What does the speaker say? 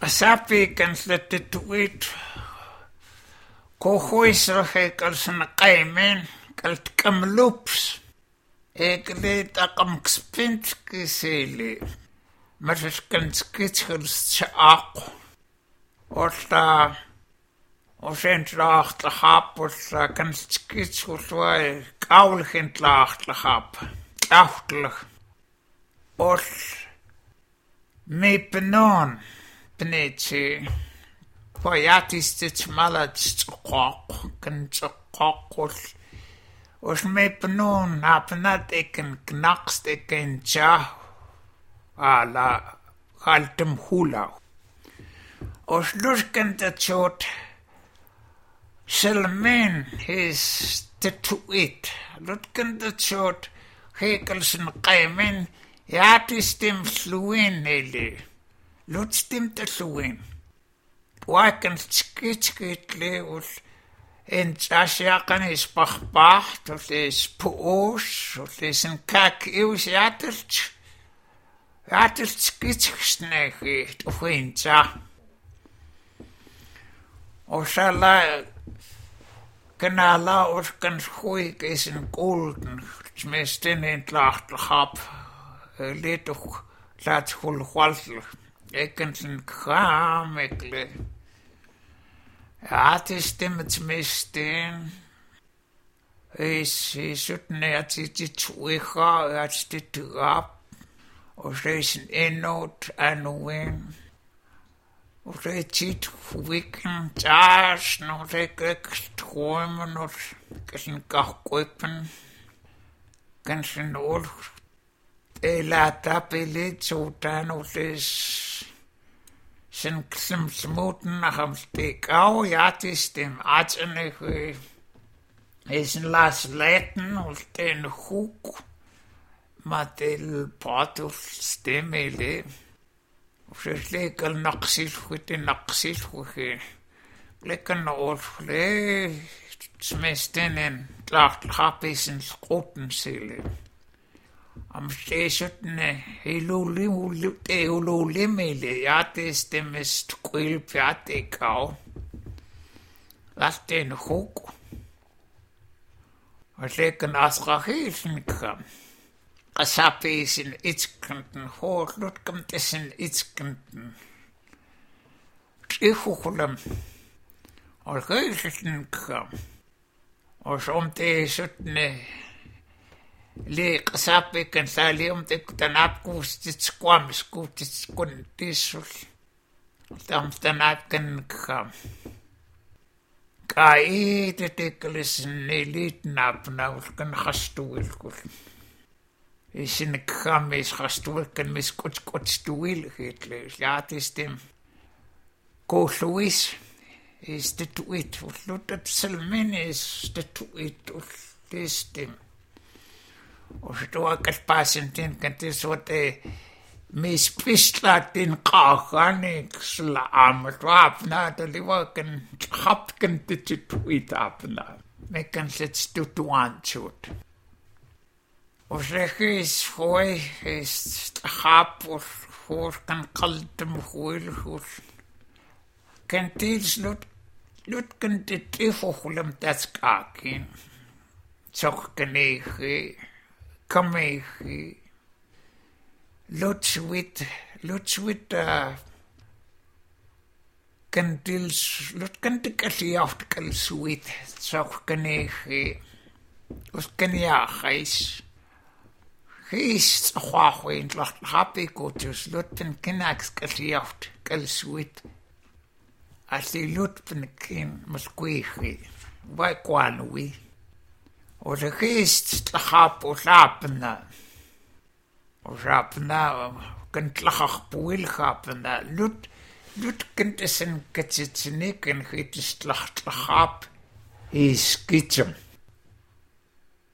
Qasapi kanslatuit kohuisrohe kalsan qaimen kaltkamlups eklet aqamkspint kisili marskantskitschaq orta osentlaachtlahapulsa kanskitschulwai kaulgentlaachtlahap tauchtlich or mepenon Pnetsi Poyatistich malats qoq kan qoqul os mepenon apnat eken knaqst eken cha ala haltem hula os lusken de chot selmen his tetuit lutken de chot hekelsen qaimen yatistim fluin eli Lutstim te luin. Waken skitskitli ul en tasjakan is pachpacht ul is poos ul is een kak ius jatelt skitsknegit of een tja. Osala kanala kan schoik is een golden smesten in tlachtlachap lid och laat schulwaltelig. Ik kan zijn kramekle. Ja, het is het mesten. Is het net iets twiga, het dit rap. Of is een inhoud en win. Of het ziet weekend thuis, nog ik stromen of kan kakkoepen. Kan zijn oorlog. Laat appelit zotan of is zijn smoten nach am steek. Oh ja, het is dem artsenig is een las letten of den hoek. Maar del pot of stemmele. Of is lekker naksis goed en naksis goed. Lekker noorvle. Smesten en klacht is een schotensele. Am steesutne helulimele jatestemest quilpiatekau. Laat den hoek. Als ik een asrachisen kan. Kasapi is in itskanten hoog, lutkamt is in itskanten. Tjichukulum. Als geisen kan. Als omteesutne Le qasapi kan salium te tanap kustit squam skutit kuntisul tam tanap kan kham kai te teklis nelit nap na kan khastuil kul isin kham is khastuil kan mis kot stuil hitle jatistem ko luis is de tuit lutat selmen is de tuit listem Of het ook als patiënten kan het soort mispistlaat in kagan ik slaan het wapna de liwaken hap kan het tweet apna me kan het stutuan chut of zeg is gooi is hap of voor kan kaltem gooi kan het lut kan het even dat skaken zo kan ik Kamegi Lutswit Kantils Lutkantikaliaft Kalswit Sok Kanegi Uskaniachis Geest Huawei lacht happy coaches Lutten Kinax Kaliaft Kalswit As die Lutpen Kin Musquegi Waikwanui Or de geest tlachap o rapna. O rapna kan tlachach puil gapna. Lut kent is een katsitsnik en giet is tlachap is kitchen.